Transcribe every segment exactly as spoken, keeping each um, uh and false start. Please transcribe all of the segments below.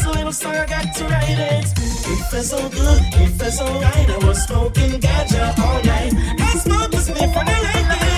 Just a little song, I got to write it. It feels so good, it feels so right. I was smoking ganja all night. I smoked this spliff and I like it.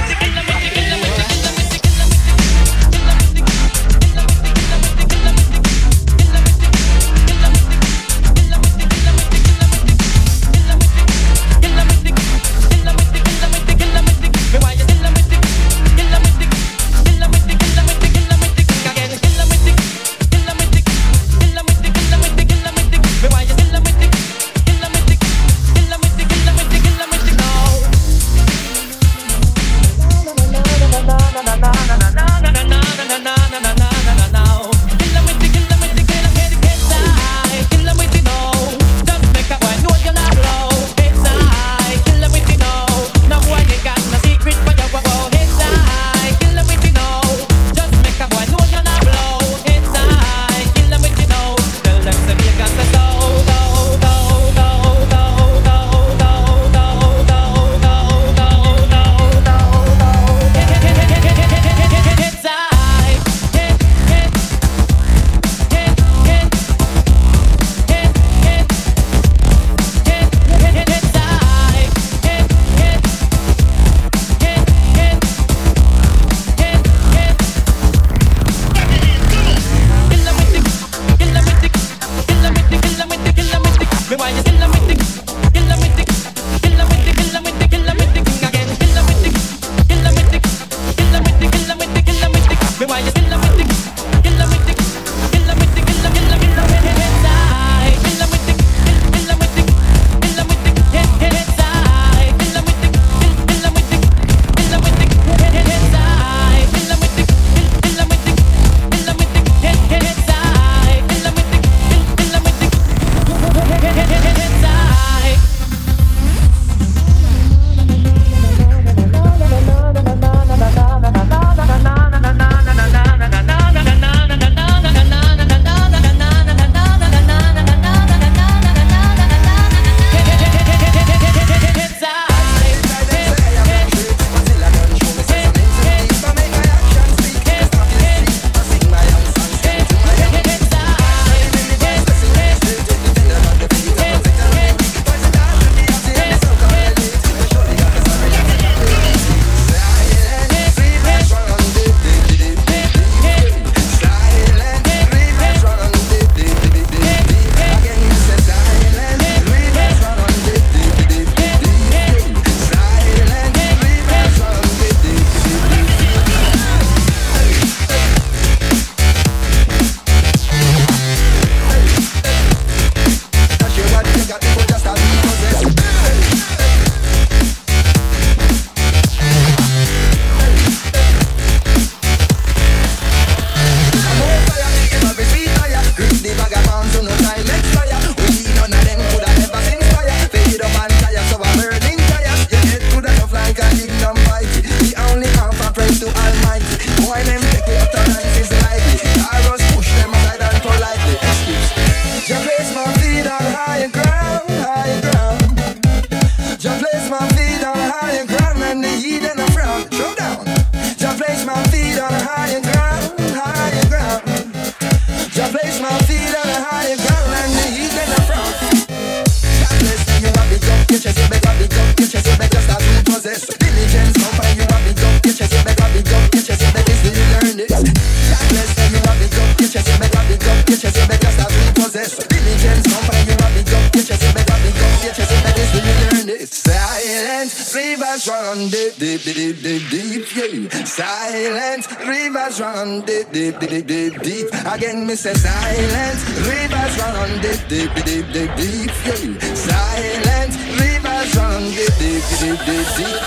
Silent rivers run deep, deep, deep, deep, deep. Again, me say silent rivers run deep, deep, deep, deep, deep. Yeah. Silent rivers run deep, deep, deep, deep, deep.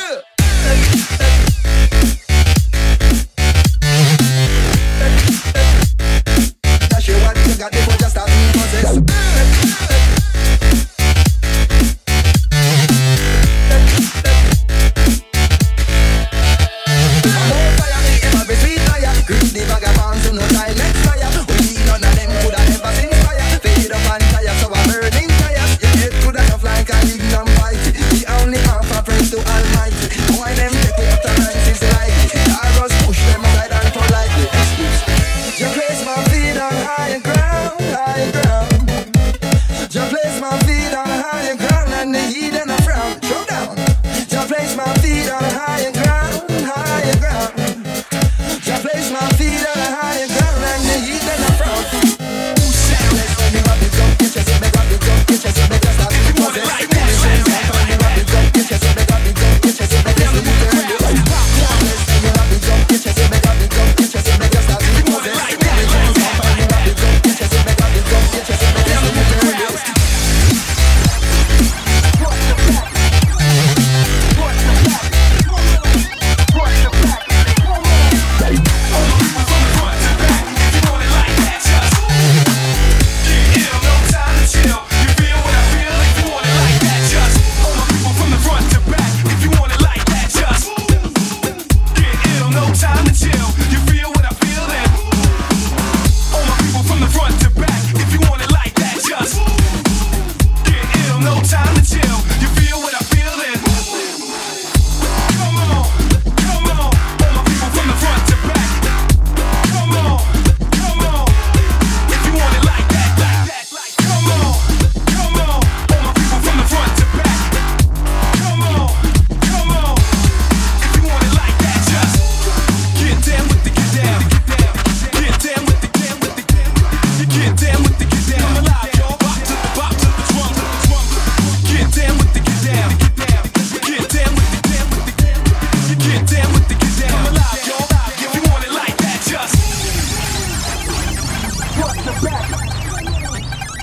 That's you what you got before just start to possess. Like a lignum fight, the only half a friend to Almighty.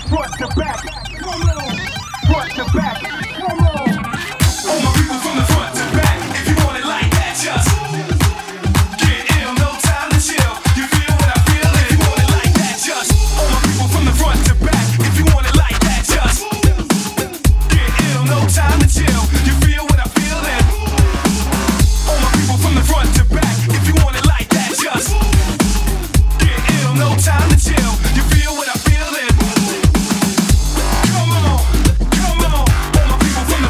front to back. Come on, front to back. Come on. All my people from the front to back. If you want it like that, just get ill. No time to chill. You feel what I feel? If you want it like that, just all my people from the front to back. If you want it like that, just get ill. No time to chill. You feel what I feel? Then all my people from the front to back. If you want it like that, just get ill. No time to chill. You feel what I feel? Then come on, come on. All my people from the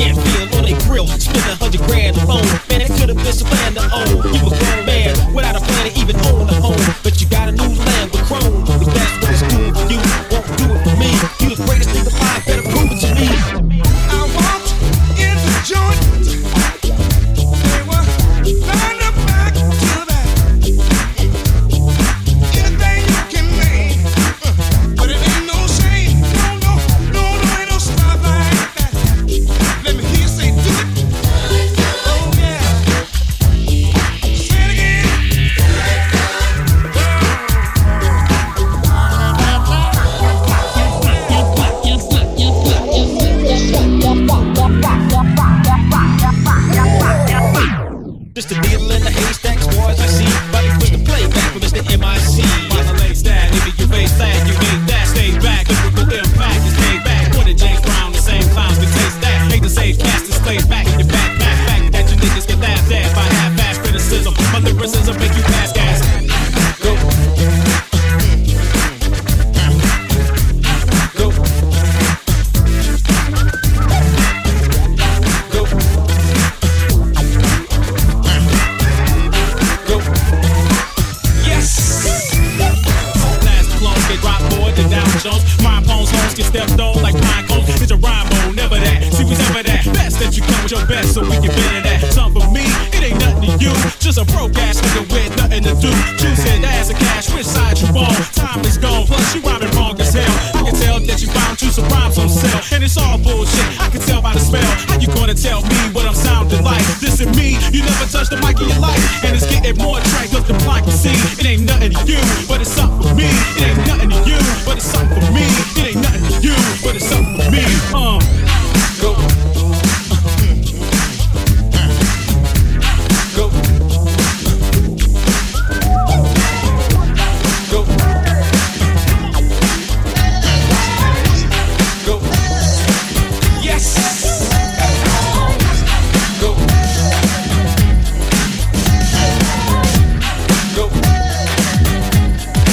hand feel on their grill, spend a hundred grand alone. Man, that could have been some land to own. You a grown man without a plan to even own a home, but you got a new land with chrome. If that's what it's doing for you, won't do it for me. You the greatest thing alive, better prove it to me. I walked in the joint. They were lined up back to back. Anything you can name, uh, but it ain't no shame. No, no, no, no, ain't no stop like that. Let me hear you say do it. Oh yeah. Say it again. Just a needle in the haystack, as far as I see. Bobby push the playback for Mister M I C. While I lay stack, nigga, you face that, you made that. Stay back, lyrical impact is paid back. What did James Brown, the same clowns can taste that. Hate to say cast and stay back in your backpack. Fact that you niggas get laughed at by half-ass criticism. My lyricism make you pass gas. Go. Go. Go. Go. Yes. Last clones get dropped more than Dow Jones. My opponent's homes get stepped on like pine cones. It's a rhyme on, never that. See, we never that. Best that you come with your best so we can better that. Something for me, it ain't nothing to you. Just a broke ass nigga with nothing to do. Juice head ass and cash, which side you on? Time is gone, plus you rhyming wrong as hell. I can tell that you found you some rhymes on sale, and it's all bullshit. I can tell by the spell. How you gonna tell me what I'm sounding like? This is me, you never touched the mic in your life, and it's getting more track cause the block you see. It ain't nothing to you, but it's something for me. It ain't nothing to you, but it's something for me. It ain't nothing to you, but it's something for me. Um, go. Go. Go. Go. Yes. Go. Go.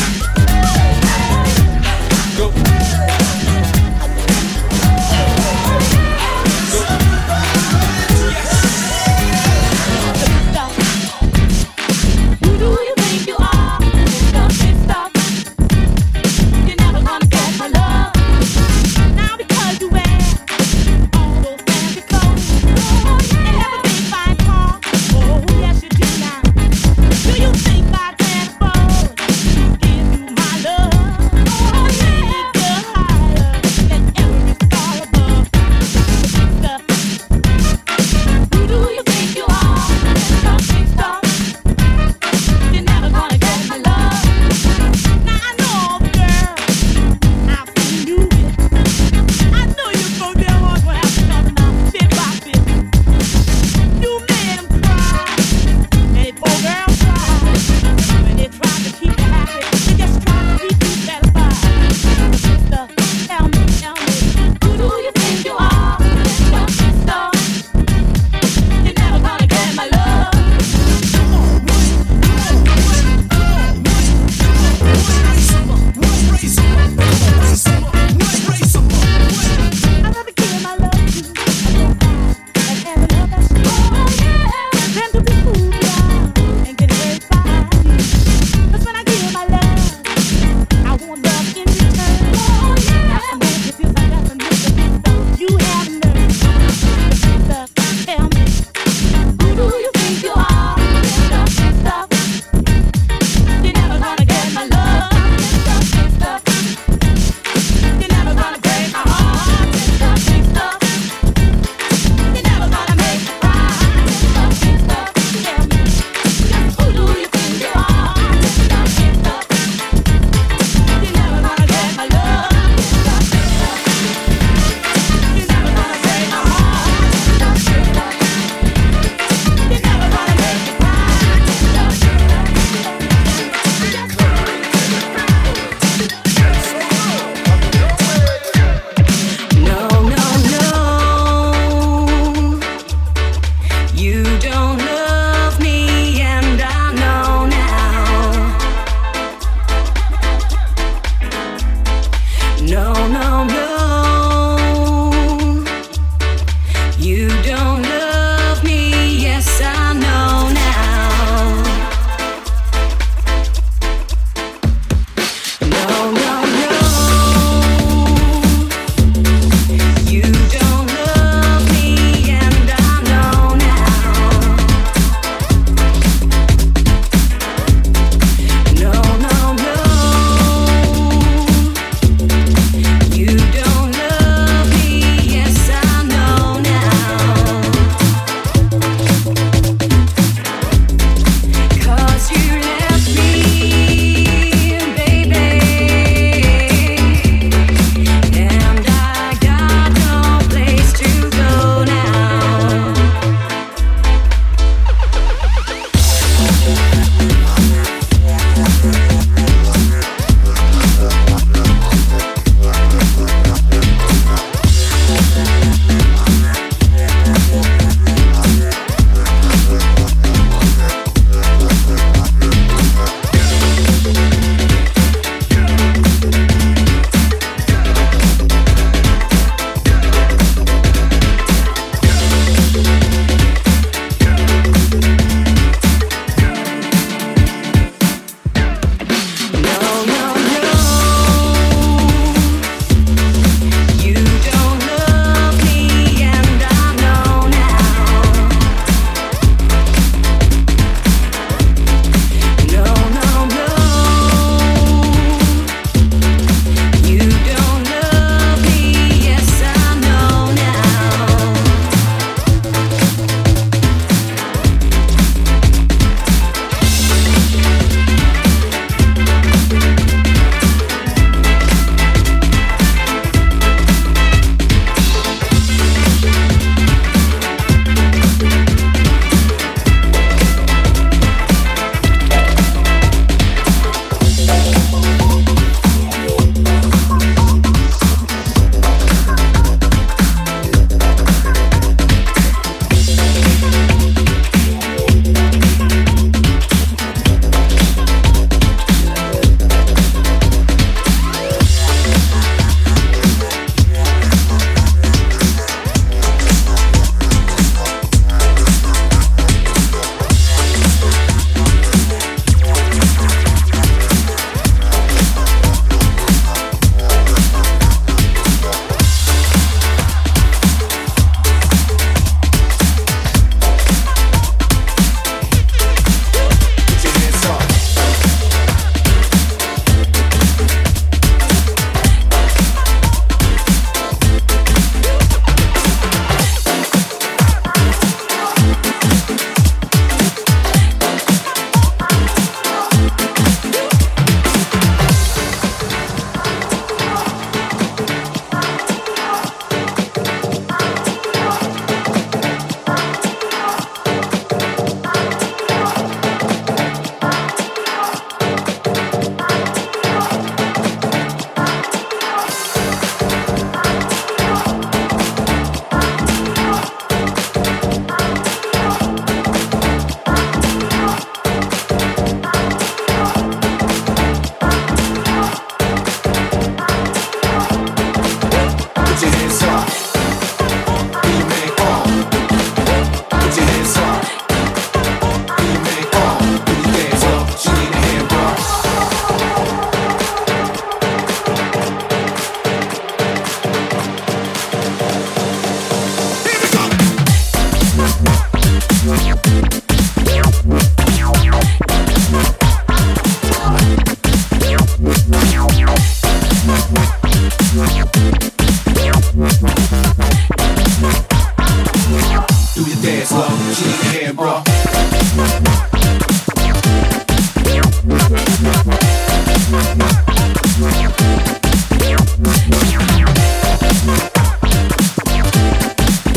Do your dance, love. She need a hand, bro.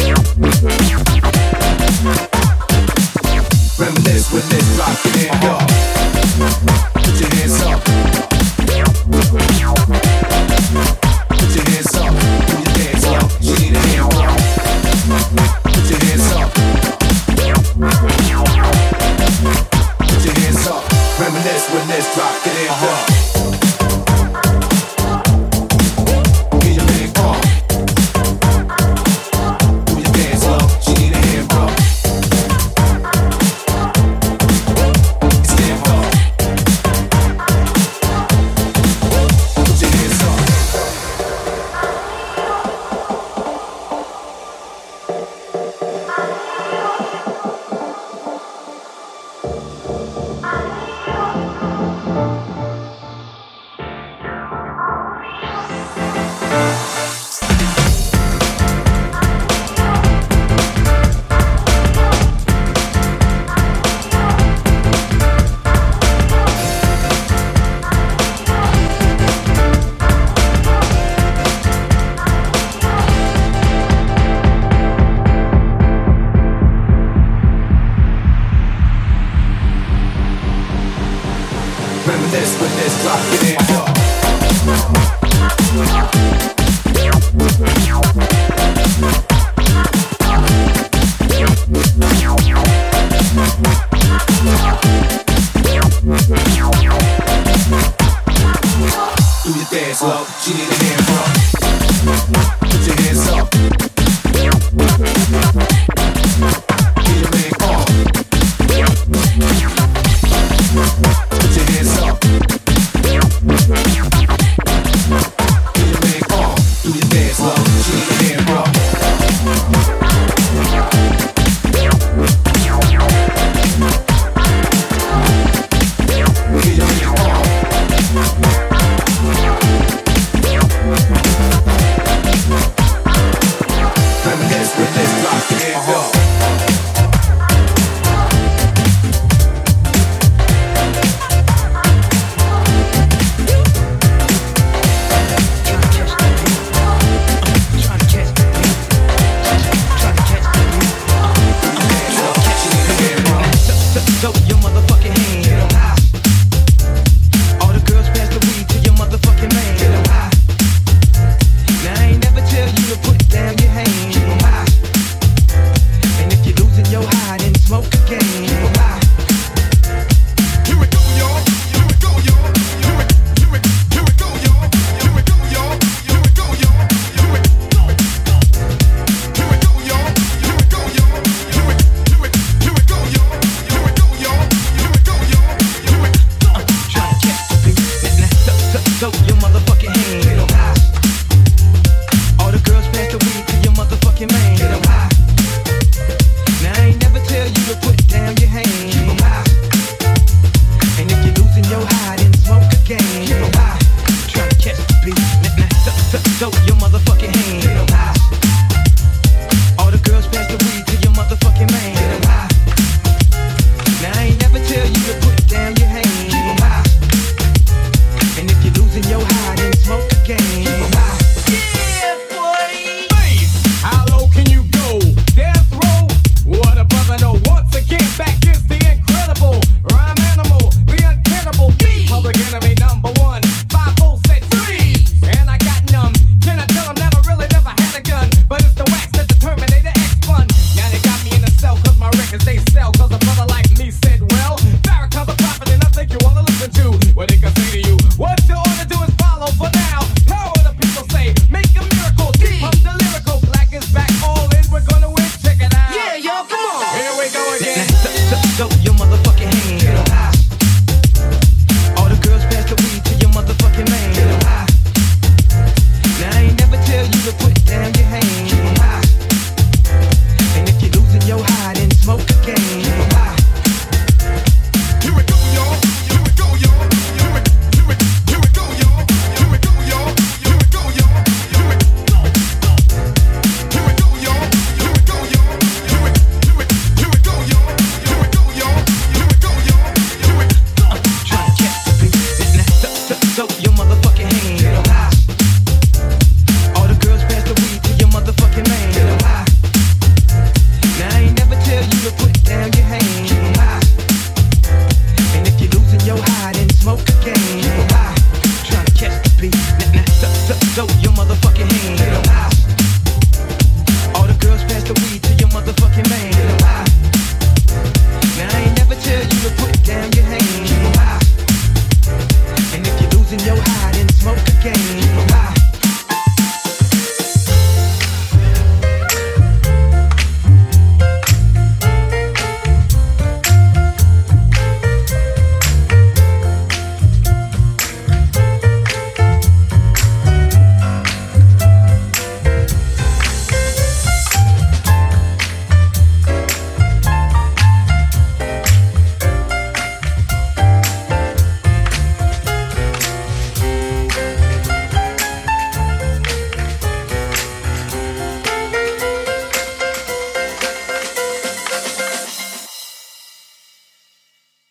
Reminisce with this rock in your hand, y'all.